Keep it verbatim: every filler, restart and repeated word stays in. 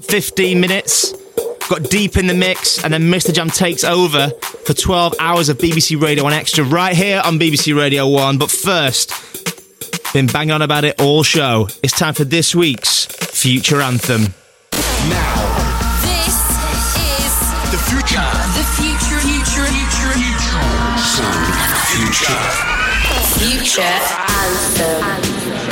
about fifteen minutes. Got deep in the mix, and then Mister Jam takes over for twelve hours of B B C Radio one Extra right here on B B C Radio one. But first, been banging on about it all show. It's time for this week's Future Anthem. Now, this is the future. The future, future, future, future. Sound of the future. Future Anthem.